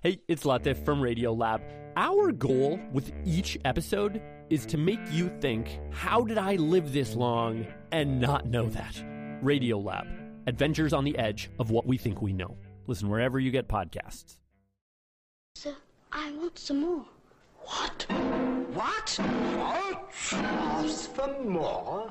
Hey, it's Latif from Radiolab. Our goal with each episode is to make you think, how did I live this long and not know that? Radiolab, adventures on the edge of what we think we know. Listen wherever you get podcasts. Sir, I want some more. What? What? Ask for more?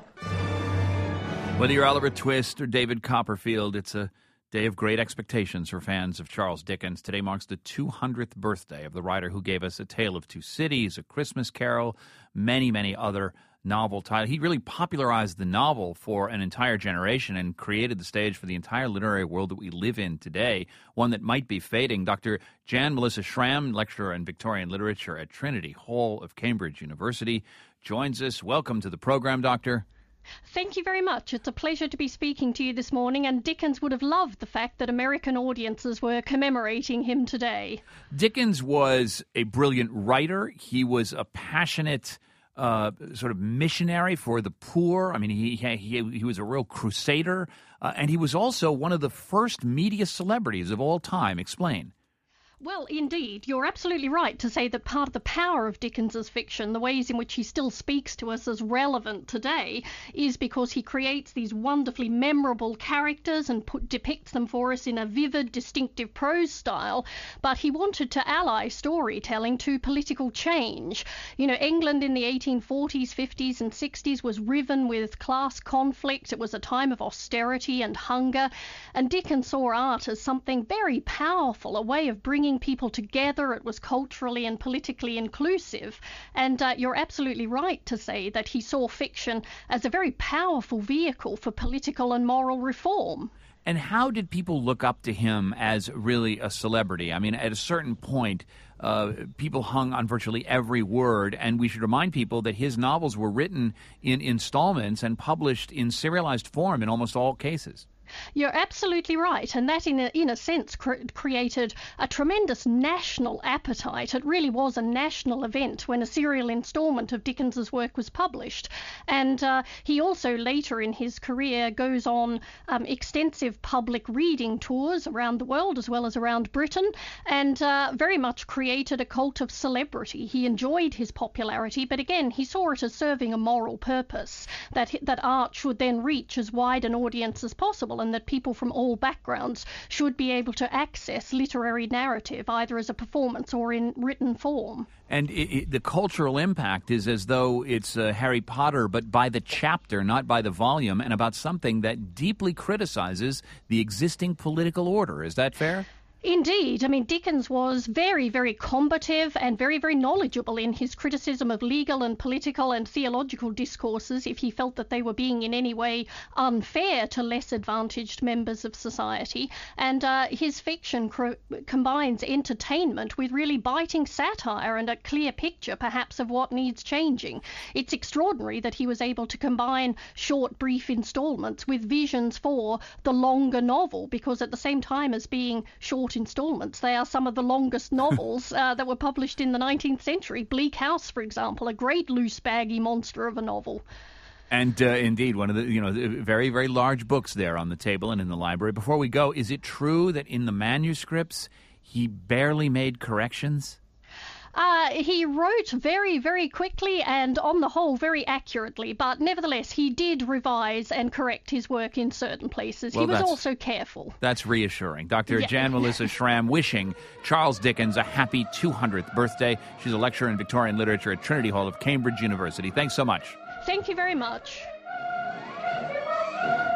Whether you're Oliver Twist or David Copperfield, it's a day of great expectations for fans of Charles Dickens. Today marks the 200th birthday of the writer who gave us A Tale of Two Cities, A Christmas Carol, many, many other novel titles. He really popularized the novel for an entire generation and created the stage for the entire literary world that we live in today, one that might be fading. Dr. Jan Melissa Schramm, lecturer in Victorian literature at Trinity Hall of Cambridge University, joins us. Welcome to the program, Doctor. Thank you very much. It's a pleasure to be speaking to you this morning, and Dickens would have loved the fact that American audiences were commemorating him today. Dickens was a brilliant writer. He was a passionate sort of missionary for the poor. I mean, he was a real crusader, and he was also one of the first media celebrities of all time. Explain. Well, indeed, you're absolutely right to say that part of the power of Dickens's fiction, the ways in which he still speaks to us as relevant today, is because he creates these wonderfully memorable characters and depicts them for us in a vivid, distinctive prose style. But he wanted to ally storytelling to political change. You know, England in the 1840s, 50s and 60s was riven with class conflict. It was a time of austerity and hunger. And Dickens saw art as something very powerful, a way of bringing people together. It was culturally and politically inclusive. And you're absolutely right to say that he saw fiction as a very powerful vehicle for political and moral reform. And how did people look up to him as really a celebrity? I mean, at a certain point, people hung on virtually every word, and we should remind people that his novels were written in installments and published in serialized form in almost all cases. You're absolutely right, and that in a sense created a tremendous national appetite. It really was a national event when a serial installment of Dickens's work was published. And he also later in his career goes on extensive public reading tours around the world as well as around Britain, and very much created a cult of celebrity. He enjoyed his popularity, but again, he saw it as serving a moral purpose, that art should then reach as wide an audience as possible, and that people from all backgrounds should be able to access literary narrative either as a performance or in written form. And the cultural impact is as though it's Harry Potter, but by the chapter, not by the volume, and about something that deeply criticizes the existing political order. Is that fair? Indeed. I mean, Dickens was very, very combative and very, very knowledgeable in his criticism of legal and political and theological discourses if he felt that they were being in any way unfair to less advantaged members of society. And his fiction combines entertainment with really biting satire and a clear picture, perhaps, of what needs changing. It's extraordinary that he was able to combine short, brief installments with visions for the longer novel, because at the same time as being short installments, they are some of the longest novels that were published in the 19th century. Bleak House, for example, a great loose baggy monster of a novel. And indeed, one of the very, very large books there on the table and in the library. Before we go, is it true that in the manuscripts he barely made corrections? He wrote very, very quickly and on the whole very accurately, but nevertheless he did revise and correct his work in certain places. Well, he was also careful. That's reassuring. Dr. Jan Melissa Schramm wishing Charles Dickens a happy 200th birthday. She's a lecturer in Victorian literature at Trinity Hall of Cambridge University. Thanks so much. Thank you very much.